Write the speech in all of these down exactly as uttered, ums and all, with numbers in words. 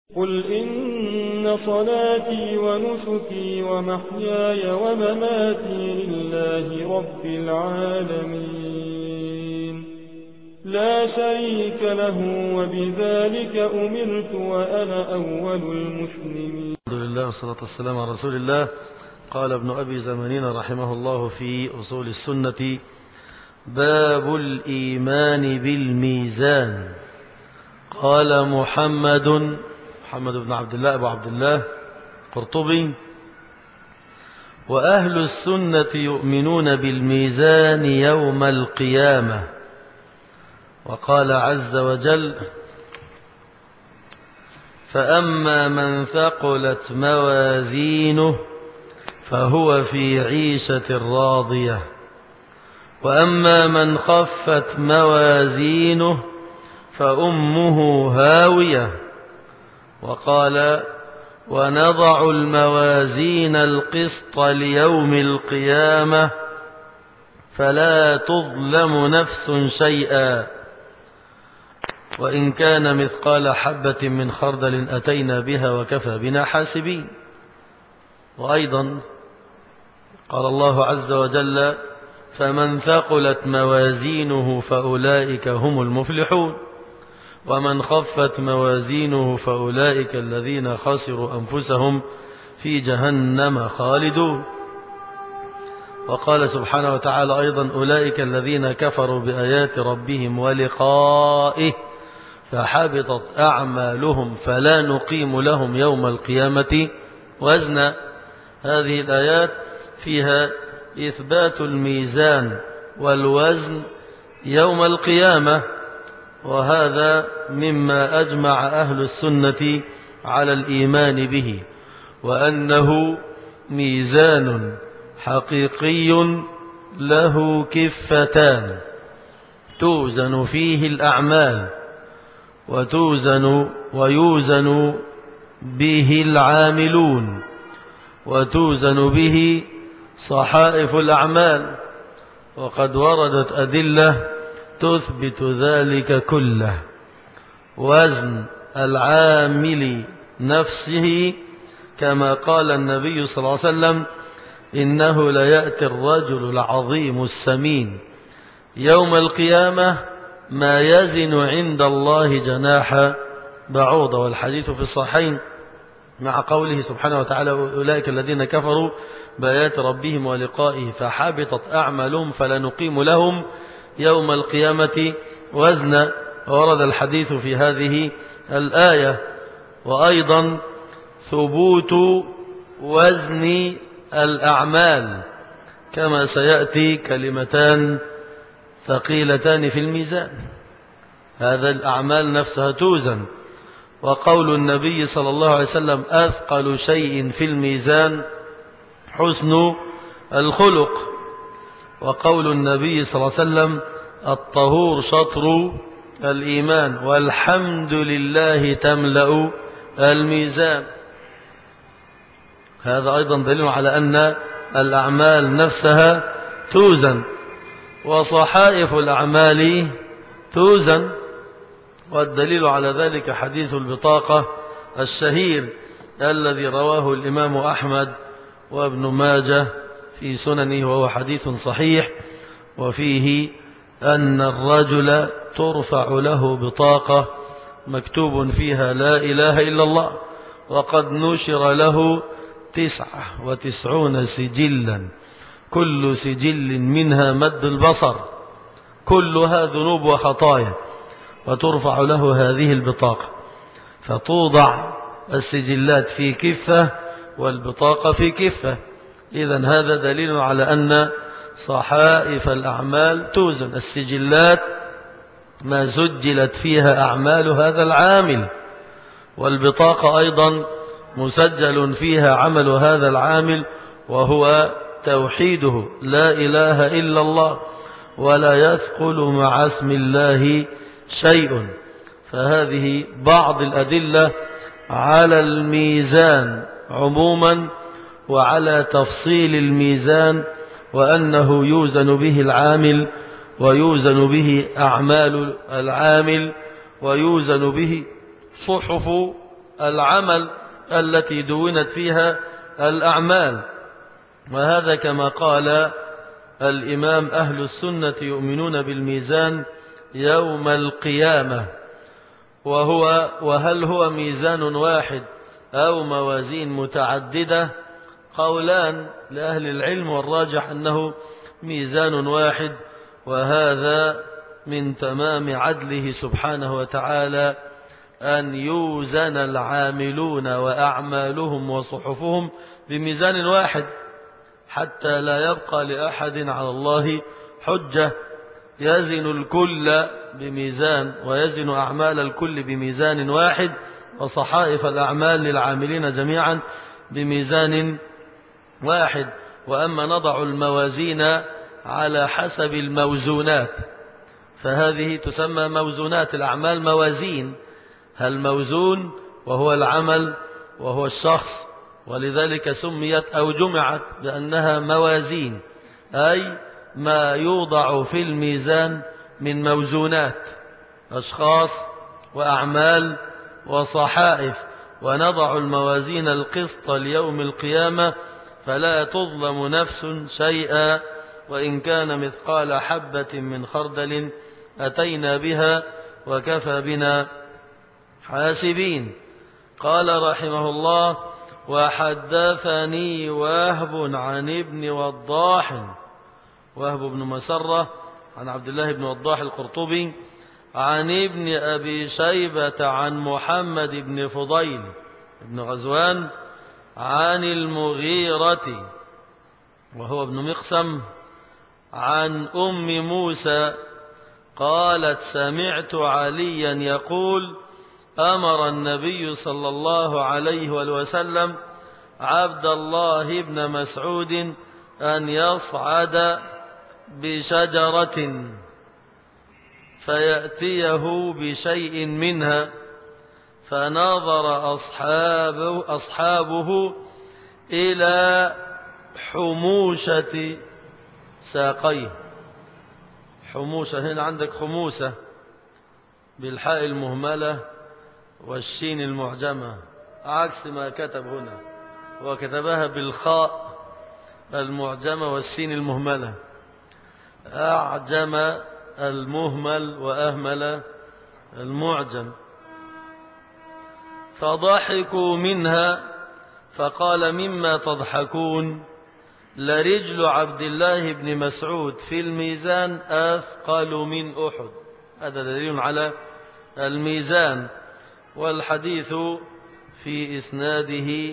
قل إن صلاتي ونسكي ومحياي ومماتي لله رب العالمين لا شريك له وبذلك أمرت وأنا أول المسلمين. الحمد لله والصلاة والسلام على رسول الله. قال ابن أبي زمانين رحمه الله في أصول السنة: باب الإيمان بالميزان. قال محمد محمد بن عبد الله أبو عبد الله قرطبي: وأهل السنة يؤمنون بالميزان يوم القيامة. وقال عز وجل: فأما من ثقلت موازينه فهو في عيشة راضية وأما من خفت موازينه فأمه هاوية. وقال: ونضع الموازين القسط ليوم القيامة فلا تظلم نفس شيئا وإن كان مثقال حبة من خردل أتينا بها وكفى بنا حاسبين. وأيضا قال الله عز وجل: فمن ثقلت موازينه فأولئك هم المفلحون ومن خفت موازينه فأولئك الذين خسروا أنفسهم في جهنم خالدون. وقال سبحانه وتعالى أيضا: أولئك الذين كفروا بآيات ربهم ولقائه فحبطت أعمالهم فلا نقيم لهم يوم القيامة وزنا. هذه الآيات فيها إثبات الميزان والوزن يوم القيامة، وهذا مما أجمع أهل السنة على الإيمان به، وأنه ميزان حقيقي له كفتان توزن فيه الأعمال وتوزن ويوزن به العاملون وتوزن به صحائف الأعمال. وقد وردت أدلة تثبت ذلك كله. وزن العامل نفسه كما قال النبي صلى الله عليه وسلم: إنه ليأتي الرجل العظيم السمين يوم القيامة ما يزن عند الله جناح بعوضة. والحديث في الصحيحين مع قوله سبحانه وتعالى: أولئك الذين كفروا بآيات ربهم ولقائه فحبطت أعمالهم فلا نقيم لهم يوم القيامة وزنا. ورد الحديث في هذه الآية. وأيضا ثبوت وزن الأعمال كما سيأتي كلمتان ثقيلتان في الميزان، هذا الأعمال نفسها توزن. وقول النبي صلى الله عليه وسلم: أثقل شيء في الميزان حسن الخلق. وقول النبي صلى الله عليه وسلم: الطهور شطر الإيمان والحمد لله تملأ الميزان. هذا أيضا دليل على أن الأعمال نفسها توزن وصحائف الأعمال توزن. والدليل على ذلك حديث البطاقة الشهير الذي رواه الإمام أحمد وابن ماجه في سننه، وهو حديث صحيح، وفيه أن الرجل ترفع له بطاقة مكتوب فيها لا إله إلا الله وقد نشر له تسعة وتسعون سجلا كل سجل منها مد البصر كلها ذنوب وخطايا، وترفع له هذه البطاقة فتوضع السجلات في كفة والبطاقة في كفة. إذن هذا دليل على أن صحائف الأعمال توزن. السجلات ما سجلت فيها أعمال هذا العامل، والبطاقة أيضا مسجل فيها عمل هذا العامل وهو توحيده لا إله إلا الله ولا يثقل مع اسم الله شيء. فهذه بعض الأدلة على الميزان عموما وعلى تفصيل الميزان، وأنه يوزن به العامل ويوزن به أعمال العامل ويوزن به صحف العمل التي دونت فيها الأعمال. وهذا كما قال الإمام أهل السنة يؤمنون بالميزان يوم القيامة. وهو وهل هو ميزان واحد أو موازين متعددة؟ قولان لأهل العلم، والراجح أنه ميزان واحد، وهذا من تمام عدله سبحانه وتعالى أن يوزن العاملون وأعمالهم وصحفهم بميزان واحد حتى لا يبقى لأحد على الله حجة. يزن الكل بميزان، ويزن أعمال الكل بميزان واحد، وصحائف الأعمال للعاملين جميعا بميزان واحد. وأما نضع الموازين على حسب الموزونات فهذه تسمى موزونات الأعمال موازين. هل موزون وهو العمل وهو الشخص، ولذلك سميت أو جمعت بأنها موازين، أي ما يوضع في الميزان من موزونات أشخاص وأعمال وصحائف. ونضع الموازين القسط ليوم القيامة فلا تظلم نفس شيئا وإن كان مثقال حبة من خردل أتينا بها وكفى بنا حاسبين. قال رحمه الله: وحدثني وهب عن ابن وضاح، وهب بن مسرة عن عبد الله بن وضاح القرطبي، عن ابن أبي شيبة عن محمد بن فضيل بن غزوان، عن المغيرة وهو ابن مقسم، عن أم موسى قالت: سمعت عليا يقول: أمر النبي صلى الله عليه وسلم عبد الله بن مسعود أن يصعد بشجرة فيأتيه بشيء منها، فنظر أصحابه, أصحابه إلى حموشة ساقيه. حموشة هنا عندك خموسة بالحاء المهملة والشين المعجمة، عكس ما كتب هنا، وكتبها بالخاء المعجمة والسين المهملة. أعجم المهمل وأهمل المعجم. فضحكوا منها فقال: مما تضحكون؟ لرجل عبد الله بن مسعود في الميزان أثقل من أحد. هذا دليل على الميزان. والحديث في إسناده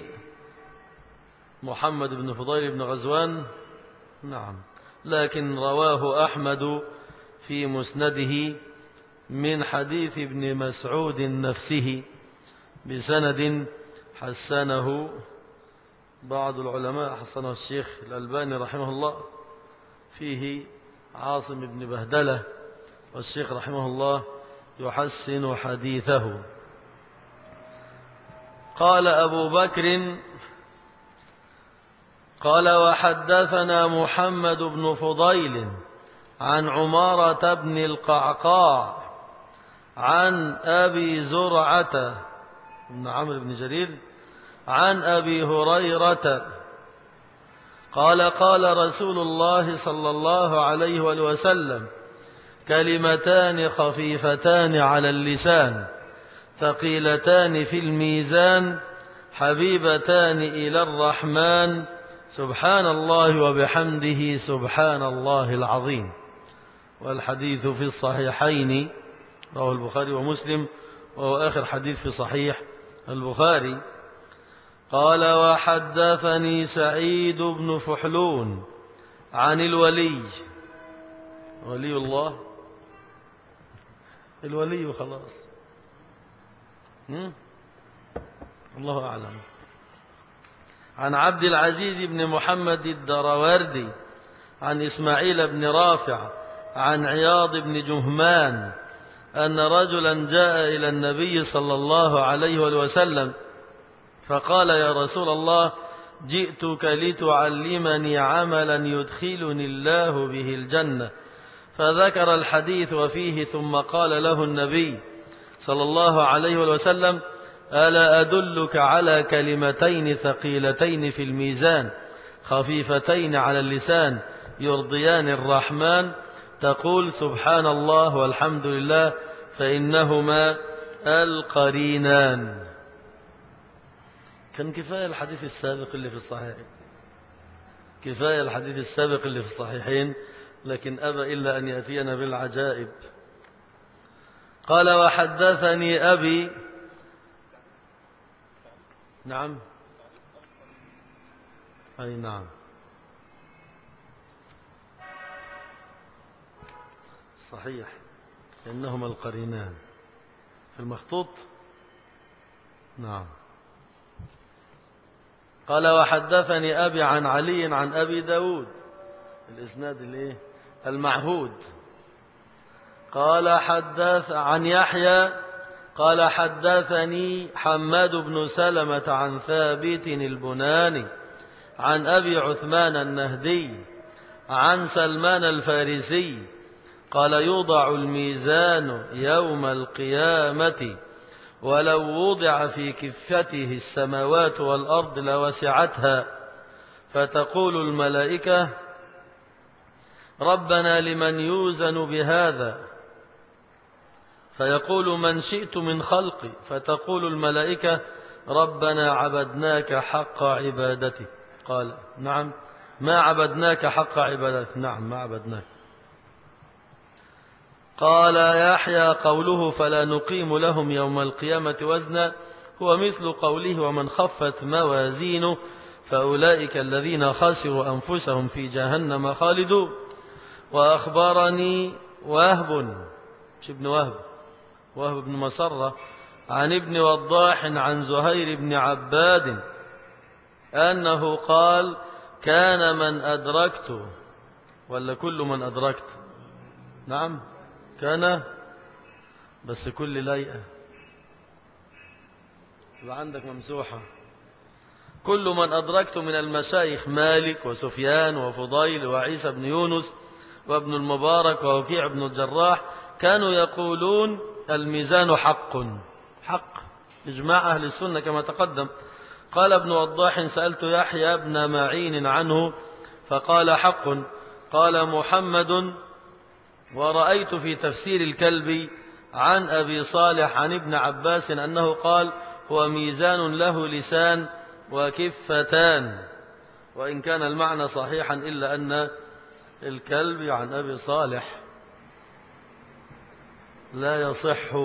محمد بن فضيل بن غزوان، نعم، لكن رواه أحمد في مسنده من حديث ابن مسعود نفسه بسند حسنه بعض العلماء، حسنه الشيخ الألباني رحمه الله، فيه عاصم بن بهدلة، والشيخ رحمه الله يحسن حديثه. قال أبو بكر: قال وحدثنا محمد بن فضيل عن عمارة بن القعقاع عن أبي زرعة بن عمرو بن جرير عن أبي هريرة قال: قال رسول الله صلى الله عليه وسلم: كلمتان خفيفتان على اللسان ثقيلتان في الميزان حبيبتان إلى الرحمن سبحان الله وبحمده سبحان الله العظيم. والحديث في الصحيحين، رواه البخاري ومسلم، وهو آخر حديث في صحيح البخاري. قال: وحدثني سعيد بن فحلون عن الولي، ولي الله، الولي خلاص، الله أعلم، عن عبد العزيز بن محمد الدراوردي عن إسماعيل بن رافع عن عياض بن جهمان أن رجلا جاء إلى النبي صلى الله عليه وسلم فقال: يا رسول الله، جئتك لتعلمني عملا يدخلني الله به الجنة. فذكر الحديث وفيه، ثم قال له النبي صلى الله عليه وسلم: ألا أدلك على كلمتين ثقيلتين في الميزان خفيفتين على اللسان يرضيان الرحمن تقول سبحان الله والحمد لله فإنهما القرينان. كان كفاية الحديث السابق اللي في الصحيحين، كفاية الحديث السابق اللي في الصحيحين، لكن أبى إلا أن يأتينا بالعجائب. قال وحدثني أبي. نعم أي نعم صحيح إنهما القرينان في المخطوط. نعم. قال وحدثني أبي عن علي عن أبي داود، الإسناد الايه المعهود. قال حدث عن يحيى قال حدثني حماد بن سلمة عن ثابت البناني عن أبي عثمان النهدي عن سلمان الفارسي قال يوضع الميزان يوم القيامة ولو وضع في كفته السماوات والأرض لوسعتها، فتقول الملائكة ربنا لمن يوزن بهذا، فيقول من شئت من خلقي، فتقول الملائكة ربنا عبدناك حق عبادتك. قال نعم ما عبدناك حق عبادتك. نعم ما عبدناك. قال يحيى قوله فلا نقيم لهم يوم القيامة وزنا هو مثل قوله ومن خفت موازينه فأولئك الذين خسروا أنفسهم في جهنم خالدون. وأخبرني وهب مش ابن وهب وهب بن مسرة عن ابن وضاح عن زهير بن عباد أنه قال كان من أدركت ولا كل من أدركت. نعم كان بس كل ليئة يبقى عندك ممسوحة. كل من أدركت من المشايخ مالك وسفيان وفضيل وعيسى بن يونس وابن المبارك ووكيع بن الجراح كانوا يقولون الميزان حق حق إجماع أهل السنة كما تقدم. قال ابن وضاح سألت يحيى بن معين عنه فقال حق. قال محمد ورأيت في تفسير الكلبي عن أبي صالح عن ابن عباس أنه قال هو ميزان له لسان وكفتان، وإن كان المعنى صحيحا إلا أن الكلبي عن أبي صالح لا يصح.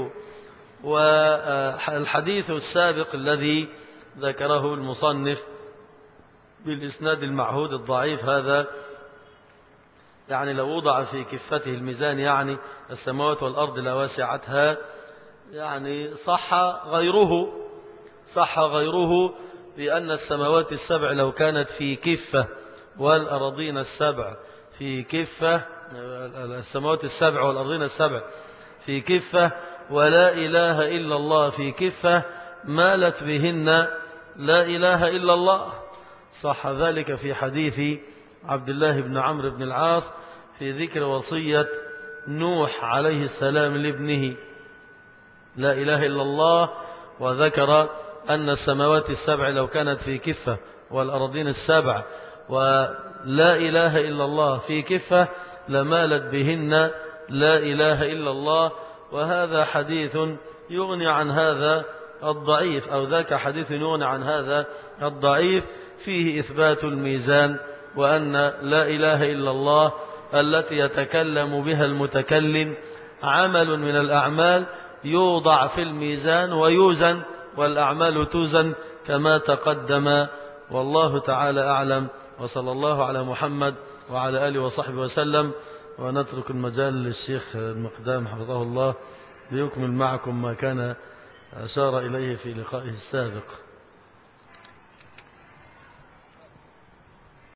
والحديث السابق الذي ذكره المصنف بالإسناد المعهود الضعيف هذا يعني لو وضع في كفته الميزان يعني السماوات والأرض لواسعتها، يعني صح غيره صح غيره بأن السماوات السبع لو كانت في كفة والأراضين السبع في كفة، السماوات السبع والأرضين السبع في كفة ولا إله إلا الله في كفة مالت بهن لا إله إلا الله. صح ذلك في حديث عبد الله بن عمرو بن العاص في ذكر وصية نوح عليه السلام لابنه لا إله إلا الله، وذكر أن السماوات السبع لو كانت في كفة والأرضين السبع ولا إله إلا الله في كفة لمالت بهن لا إله إلا الله. وهذا حديث يغني عن هذا الضعيف، أو ذاك حديث يغني عن هذا الضعيف فيه إثبات الميزان، وأن لا إله إلا الله التي يتكلم بها المتكلم عمل من الأعمال يوضع في الميزان ويوزن، والأعمال توزن كما تقدم. والله تعالى أعلم، وصلى الله على محمد وعلى آله وصحبه وسلم. ونترك المجال للشيخ المقدام حفظه الله ليكمل معكم ما كان أشار إليه في لقائه السابق.